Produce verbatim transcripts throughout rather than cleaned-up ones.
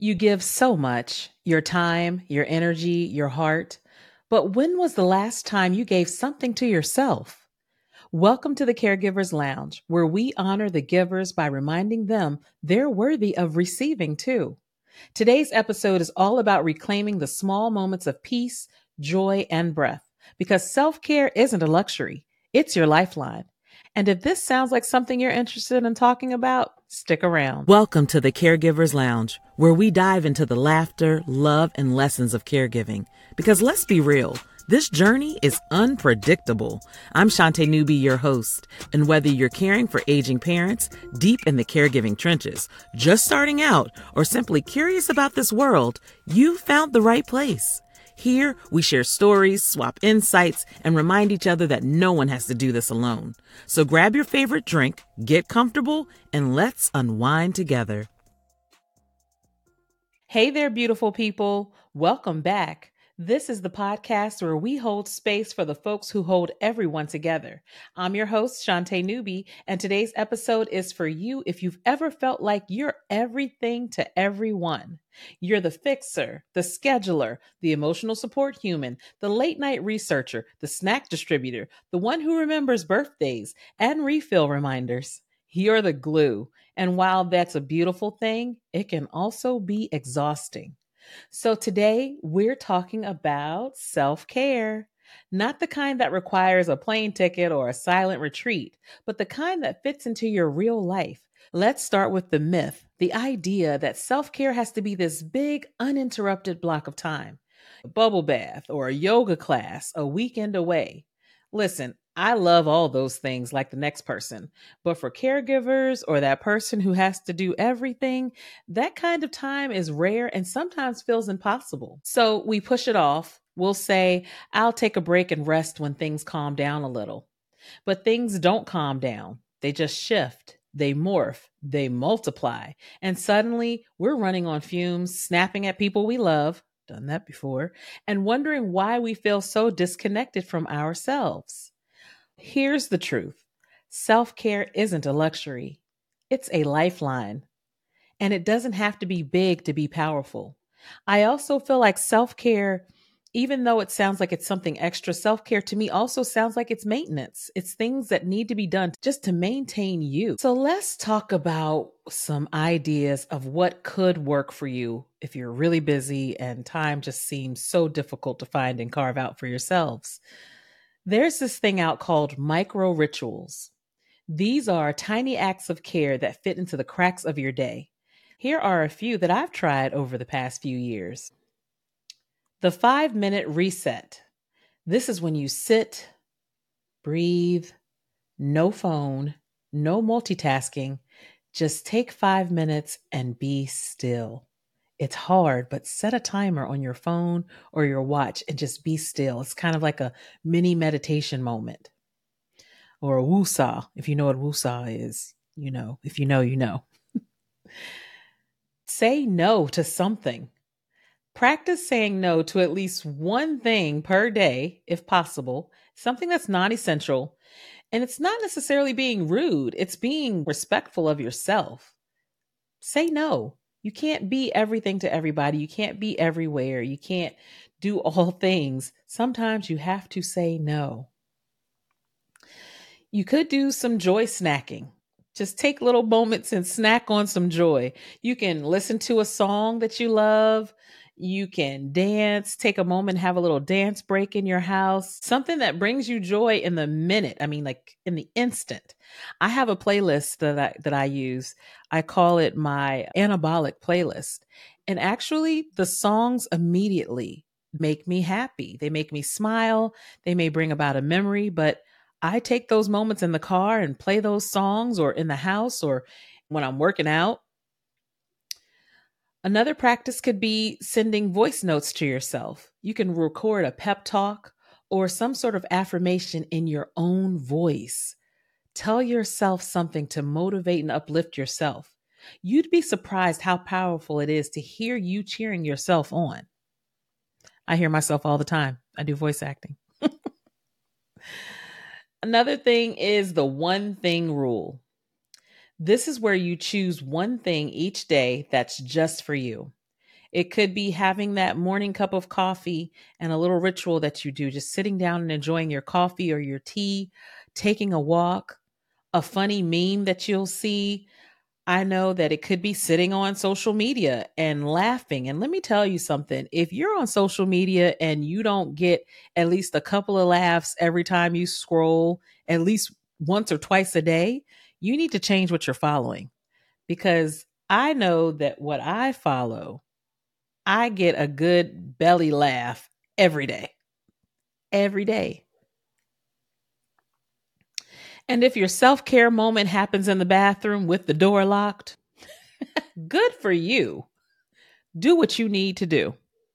You give so much, your time, your energy, your heart. But when was the last time you gave something to yourself? Welcome to the Caregivers Lounge, where we honor the givers by reminding them they're worthy of receiving too. Today's episode is all about reclaiming the small moments of peace, joy, and breath, because self care isn't a luxury, it's your lifeline. And if this sounds like something you're interested in talking about, stick around. Welcome to the Caregivers Lounge, where we dive into the laughter, love, and lessons of caregiving. Because let's be real, this journey is unpredictable. I'm Shante Newby, your host, and whether you're caring for aging parents, deep in the caregiving trenches, just starting out, or simply curious about this world, you found the right place. Here, we share stories, swap insights, and remind each other that no one has to do this alone. So grab your favorite drink, get comfortable, and let's unwind together. Hey there, beautiful people. Welcome back. This is the podcast where we hold space for the folks who hold everyone together. I'm your host, Shante Newby, and today's episode is for you if you've ever felt like you're everything to everyone. You're the fixer, the scheduler, the emotional support human, the late night researcher, the snack distributor, the one who remembers birthdays and refill reminders. You're the glue. And while that's a beautiful thing, it can also be exhausting. So today we're talking about self-care, not the kind that requires a plane ticket or a silent retreat, but the kind that fits into your real life. Let's start with the myth, the idea that self-care has to be this big, uninterrupted block of time, a bubble bath or a yoga class, a weekend away. Listen, I love all those things like the next person, but for caregivers or that person who has to do everything, that kind of time is rare and sometimes feels impossible. So we push it off. We'll say, I'll take a break and rest when things calm down a little. But things don't calm down. They just shift. They morph. They multiply. And suddenly we're running on fumes, snapping at people we love, done that before, and wondering why we feel so disconnected from ourselves. Here's the truth. Self-care isn't a luxury. It's a lifeline. And it doesn't have to be big to be powerful. I also feel like self-care, even though it sounds like it's something extra, self-care to me also sounds like it's maintenance. It's things that need to be done just to maintain you. So let's talk about some ideas of what could work for you if you're really busy and time just seems so difficult to find and carve out for yourselves. There's this thing out called micro rituals. These are tiny acts of care that fit into the cracks of your day. Here are a few that I've tried over the past few years. The five minute reset. This is when you sit, breathe, no phone, no multitasking. Just take five minutes and be still. It's hard, but set a timer on your phone or your watch and just be still. It's kind of like a mini meditation moment. Or a woosah, if you know what woosah is. You know, if you know, you know. Say no to something. Practice saying no to at least one thing per day, if possible, something that's non-essential. And it's not necessarily being rude. It's being respectful of yourself. Say no. You can't be everything to everybody. You can't be everywhere. You can't do all things. Sometimes you have to say no. You could do some joy snacking. Just take little moments and snack on some joy. You can listen to a song that you love. You can dance, take a moment, have a little dance break in your house. Something that brings you joy in the minute. I mean, like in the instant. I have a playlist that I, that I use. I call it my anabolic playlist. And actually, the songs immediately make me happy. They make me smile. They may bring about a memory, but I take those moments in the car and play those songs, or in the house, or when I'm working out. Another practice could be sending voice notes to yourself. You can record a pep talk or some sort of affirmation in your own voice. Tell yourself something to motivate and uplift yourself. You'd be surprised how powerful it is to hear you cheering yourself on. I hear myself all the time. I do voice acting. Another thing is the one thing rule. This is where you choose one thing each day that's just for you. It could be having that morning cup of coffee and a little ritual that you do, just sitting down and enjoying your coffee or your tea, taking a walk, a funny meme that you'll see. I know that it could be sitting on social media and laughing. And let me tell you something, if you're on social media and you don't get at least a couple of laughs every time you scroll, at least once or twice a day, you need to change what you're following. Because I know that what I follow, I get a good belly laugh every day, every day. And if your self-care moment happens in the bathroom with the door locked, good for you. Do what you need to do.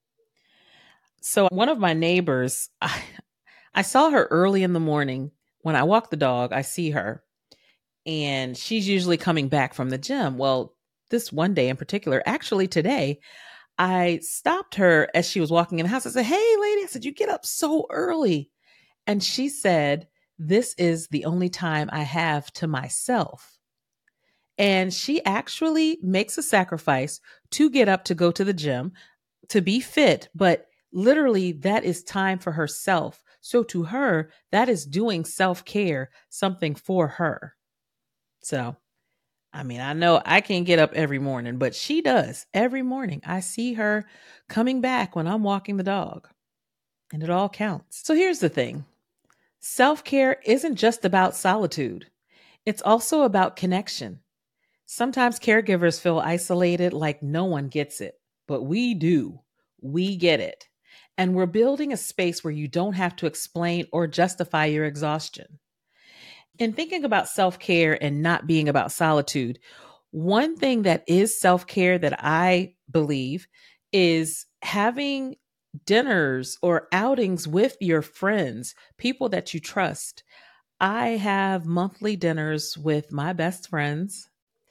So one of my neighbors, I, I saw her early in the morning. When I walk the dog, I see her and she's usually coming back from the gym. Well, this one day in particular, actually today, I stopped her as she was walking in the house. I said, "Hey lady," I said, "you get up so early." And she said, "This is the only time I have to myself." And she actually makes a sacrifice to get up to go to the gym, to be fit, but literally that is time for herself. So to her, that is doing self-care, something for her. So, I mean, I know I can't get up every morning, but she does every morning. I see her coming back when I'm walking the dog, and it all counts. So here's the thing. Self-care isn't just about solitude. It's also about connection. Sometimes caregivers feel isolated, like no one gets it, but we do. We get it. And we're building a space where you don't have to explain or justify your exhaustion. In thinking about self-care and not being about solitude, one thing that is self-care that I believe is having dinners or outings with your friends, people that you trust. I have monthly dinners with my best friends,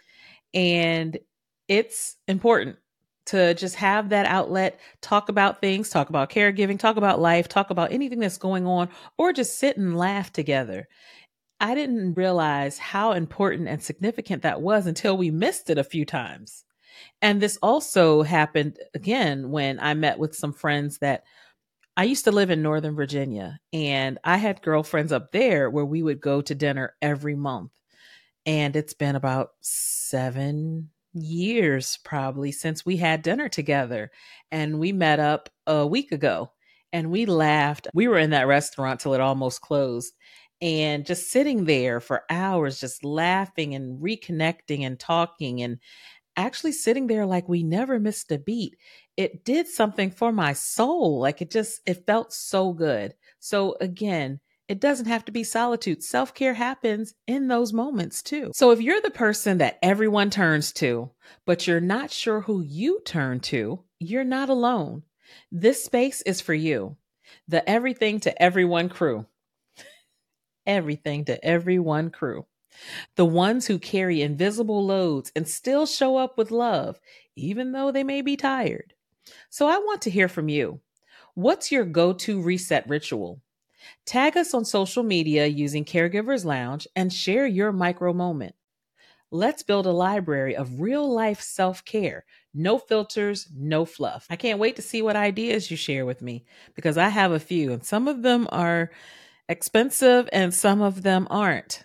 and it's important to just have that outlet, talk about things, talk about caregiving, talk about life, talk about anything that's going on, or just sit and laugh together. I didn't realize how important and significant that was until we missed it a few times. And this also happened again when I met with some friends that I used to live in Northern Virginia, and I had girlfriends up there where we would go to dinner every month. And it's been about seven years probably since we had dinner together. And we met up a week ago and we laughed. We were in that restaurant till it almost closed. And just sitting there for hours, just laughing and reconnecting and talking and actually sitting there like we never missed a beat. It did something for my soul. Like it just, it felt so good. So again, it doesn't have to be solitude. Self-care happens in those moments too. So if you're the person that everyone turns to, but you're not sure who you turn to, you're not alone. This space is for you. The Everything to Everyone crew. Everything to Everyone crew. The ones who carry invisible loads and still show up with love, even though they may be tired. So I want to hear from you. What's your go-to reset ritual? Tag us on social media using Caregivers Lounge and share your micro moment. Let's build a library of real life self-care. No filters, no fluff. I can't wait to see what ideas you share with me because I have a few and some of them are expensive and some of them aren't.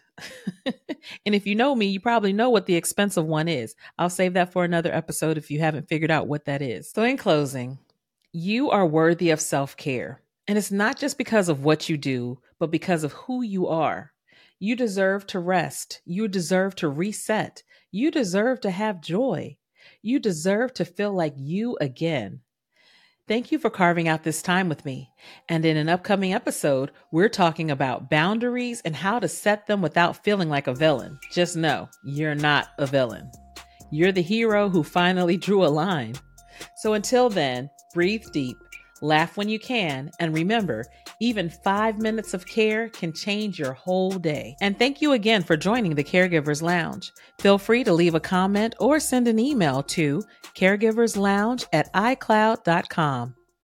And if you know me, you probably know what the expensive one is. I'll save that for another episode if you haven't figured out what that is. So in closing, you are worthy of self-care. And it's not just because of what you do, but because of who you are. You deserve to rest. You deserve to reset. You deserve to have joy. You deserve to feel like you again. Thank you for carving out this time with me. And in an upcoming episode, we're talking about boundaries and how to set them without feeling like a villain. Just know, you're not a villain. You're the hero who finally drew a line. So until then, breathe deep, laugh when you can, and remember, even five minutes of care can change your whole day. And thank you again for joining the Caregivers Lounge. Feel free to leave a comment or send an email to caregiverslounge at i cloud dot com.